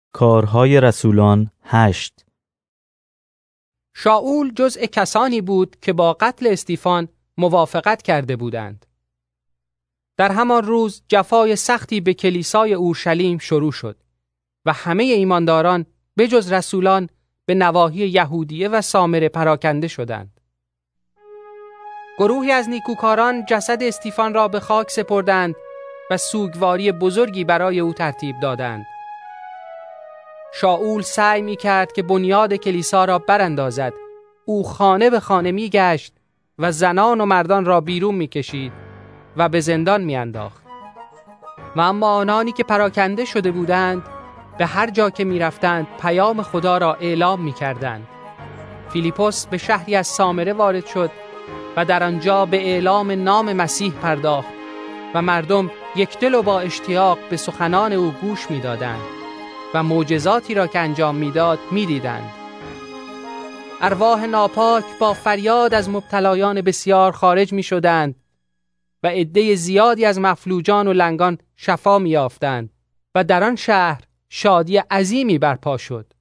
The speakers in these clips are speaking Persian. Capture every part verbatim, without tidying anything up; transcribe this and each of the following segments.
کارهای رسولان هشت. شاول جزء کسانی بود که با قتل استیفان موافقت کرده بودند. در همان روز جفای سختی به کلیسای اورشلیم شروع شد و همه ایمانداران به جز رسولان به نواحی یهودیه و سامره پراکنده شدند. گروهی از نیکوکاران جسد استیفان را به خاک سپردند و سوگواری بزرگی برای او ترتیب دادند. شاول سعی می کرد که بنیاد کلیسا را براندازد. او خانه به خانه می گشت و زنان و مردان را بیرون می کشید و به زندان می انداخت. و اما آنانی که پراکنده شده بودند به هر جا که می رفتند پیام خدا را اعلام می کردند. فیلیپوس به شهری از سامره وارد شد و در آنجا به اعلام نام مسیح پرداخت و مردم یک دل و با اشتیاق به سخنان او گوش می دادند و معجزاتی را که انجام میداد میدیدند. ارواح ناپاک با فریاد از مبتلایان بسیار خارج می شدند و عده زیادی از مفلوجان و لنگان شفا می یافتند و در آن شهر شادی عظیمی برپا شد.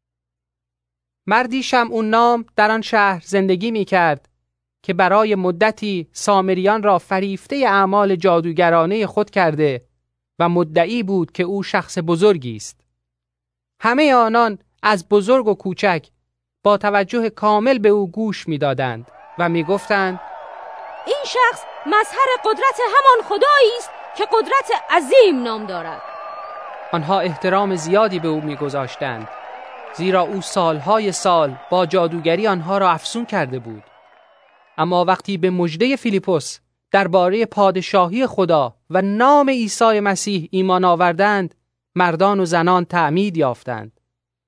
مردی شمعون نام در آن شهر زندگی می کرد که برای مدتی سامریان را فریفته اعمال جادوگرانه خود کرده و مدعی بود که او شخص بزرگی است. همه آنان از بزرگ و کوچک با توجه کامل به او گوش می دادند و می گفتند این شخص مظهر قدرت همان خدایی است که قدرت عظیم نام دارد. آنها احترام زیادی به او می گذاشتند زیرا او سالهای سال با جادوگری آنها را افسون کرده بود. اما وقتی به مژده فیلیپوس درباره پادشاهی خدا و نام عیسی مسیح ایمان آوردند، مردان و زنان تعمید یافتند.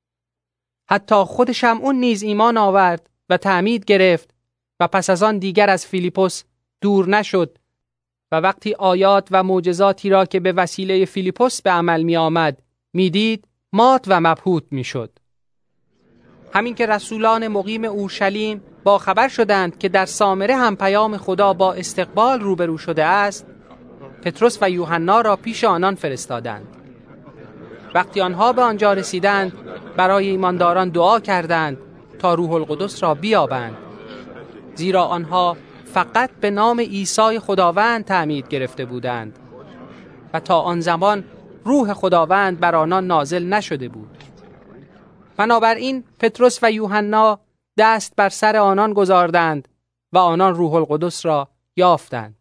حتی خود شمعون نیز ایمان آورد و تعمید گرفت و پس از آن دیگر از فیلیپوس دور نشد و وقتی آیات و معجزاتی را که به وسیله فیلیپوس به عمل می آمد می دید مات و مبهوت می شد. همین که رسولان مقیم اورشلیم با خبر شدند که در سامره هم پیام خدا با استقبال روبرو شده است، پتروس و یوحنا را پیش آنان فرستادند. وقتی آنها به آنجا رسیدند برای ایمانداران دعا کردند تا روح القدس را بیابند، زیرا آنها فقط به نام عیسی خداوند تعمید گرفته بودند و تا آن زمان روح خداوند بر آنان نازل نشده بود. بنابراین پتروس و یوحنا دست بر سر آنان گذاردند و آنان روح القدس را یافتند.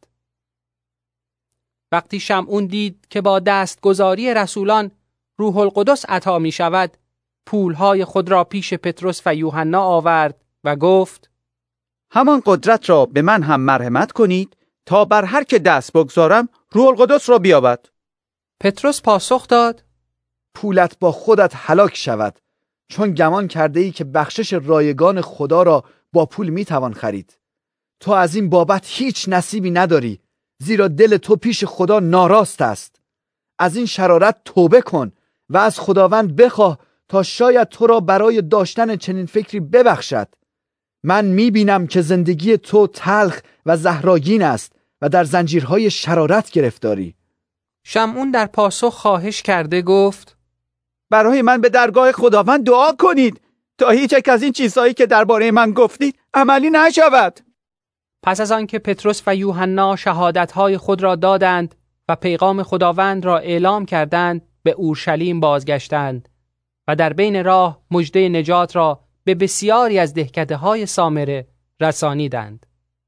وقتی شمعون دید که با دستگذاری رسولان روح القدس عطا می شود، پولهای خود را پیش پتروس و یوحنا آورد و گفت همان قدرت را به من هم مرحمت کنید تا بر هر که دست بگذارم روح القدس را بیابد. پتروس پاسخ داد پولت با خودت هلاک شود، چون گمان کرده ای که بخشش رایگان خدا را با پول می توان خرید. تو از این بابت هیچ نصیبی نداری، زیرا دل تو پیش خدا ناراست است. از این شرارت توبه کن و از خداوند بخواه تا شاید تو را برای داشتن چنین فکری ببخشد. من می بینم که زندگی تو تلخ و زهراگین است و در زنجیرهای شرارت گرفتاری. شمعون در پاسخ خواهش کرده گفت برای من به درگاه خداوند دعا کنید تا هیچ یک از این چیزهایی که درباره من گفتید عملی نشود. پس از آنکه پتروس و یوحنا شهادتهای خود را دادند و پیغام خداوند را اعلام کردند، به اورشلیم بازگشتند و در بین راه مژده نجات را به بسیاری از دهکده‌های سامره رسانیدند.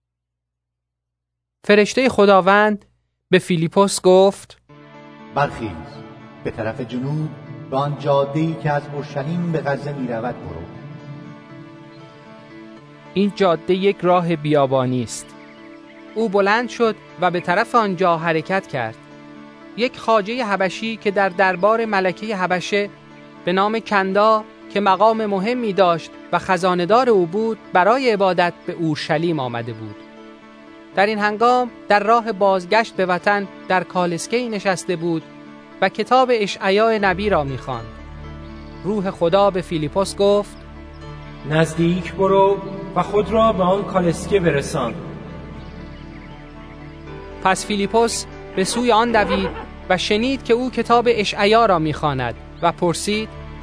فرشته خداوند به فیلیپوس گفت برخیز به طرف جنوب به آن جاده‌ای که از اورشلیم به غزه می‌رود برو. این جاده یک راه بیابانی است. او بلند شد و به طرف آنجا حرکت کرد. یک خواجه حبشی که در دربار ملکه حبشه به نام کندا که مقام مهمی داشت و خزانه‌دار او بود، برای عبادت به اورشلیم آمده بود. در این هنگام در راه بازگشت به وطن در کالسکه‌ای نشسته بود و کتاب اشعیا نبی را می‌خواند. روح خدا به فیلیپوس گفت نزدیک برو و خود را به آن کالسکه برسان. پس فیلیپوس به سوی آن دوید و شنید که او کتاب اشعیا را می‌خواند و پرسید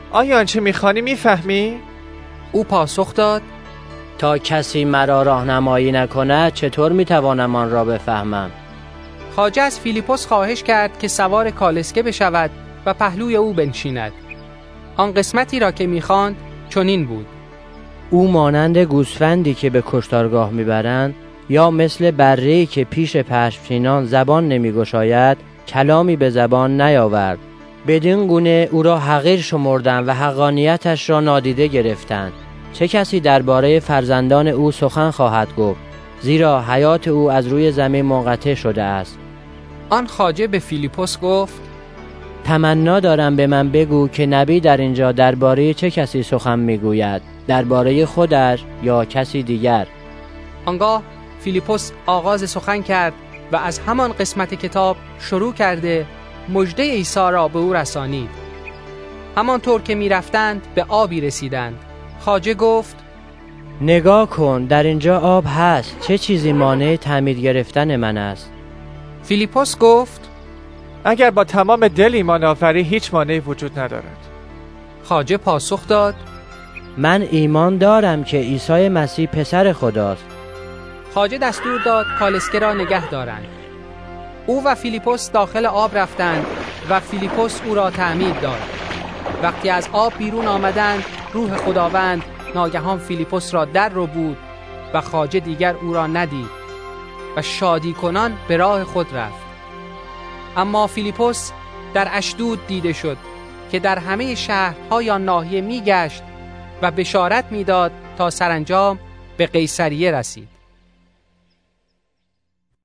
آیا آنچه میخوانی میفهمی؟ او پاسخ داد: تا کسی مرا راهنمایی نکند چطور میتوانم آن را بفهمم؟ خواجه از فیلیپوس خواهش کرد که سوار کالسکه بشود و پهلوی او بنشیند. آن قسمتی را که میخواند چنین بود: او مانند گوسفندی که به کشتارگاه میبرند یا مثل بره‌ای که پیش پشمچینان زبان نمیگشاید کلامی به زبان نیاورد. بدین گونه او را حقیر شمردند و حقانیتش را نادیده گرفتند. چه کسی درباره فرزندان او سخن خواهد گفت؟ زیرا حیات او از روی زمین منقطع شده است. آن خواجه به فیلیپوس گفت: تمنا دارم به من بگو که نبی در اینجا درباره چه کسی سخن میگوید؟ درباره خودش یا کسی دیگر؟ آنگاه فیلیپوس آغاز سخن کرد و از همان قسمت کتاب شروع کرده مژده عیسی را به او رسانید. همانطور که می رفتند به آبی رسیدند. خواجه گفت: نگاه کن، در اینجا آب هست. چه چیزی مانع تعمید گرفتن من است؟ فیلیپوس گفت: اگر با تمام دل ایمان آوری هیچ مانعی وجود ندارد. خواجه پاسخ داد: من ایمان دارم که عیسی مسیح پسر خداست. خواجه دستور داد کالسکه را نگه دارند. او و فیلیپوس داخل آب رفتند و فیلیپوس او را تعمید داد. وقتی از آب بیرون آمدند روح خداوند ناگهان فیلیپوس را در رو بود و خواجه دیگر او را ندید و شادی کنان به راه خود رفت. اما فیلیپوس در اشدود دیده شد که در همه شهرهای آن ناحیه میگشت و بشارت میداد تا سرانجام به قیصریه رسید.